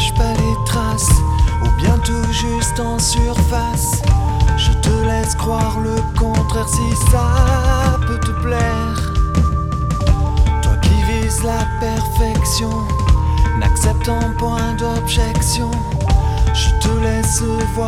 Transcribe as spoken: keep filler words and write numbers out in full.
cache pas les traces, ou bien tout juste en surface. Je te laisse croire le contraire si ça peut te plaire. Toi qui vises la perfection, n'acceptant point d'objection, je te laisse voir